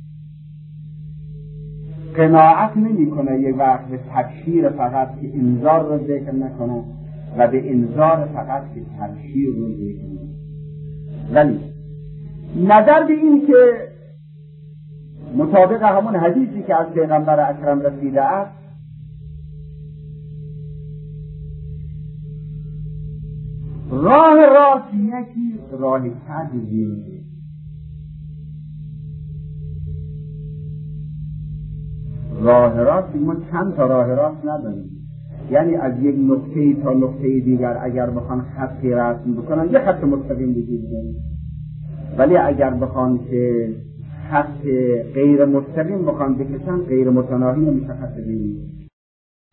قناعت نمی کنه یک وقت به تبشیر فقط که انذار رو ذکر نکنه و به انذار فقط که تبشیر رو ذکر نکنه. ولی نظر به این که مطابق همون حدیثی که از پیغمبر اکرم رسیده است راه راست یکی راه کج راه راست ما چند تا راه راست نداریم، یعنی از یک نقطه تا نقطه دیگر اگر بخوان خطی رسم بکنن یه خط مستقیم وجود داره، ولی اگر بخوان که خط غیر مستقیم بخوان بکشن غیر متناهی نمیشه خط غیر مستقیم.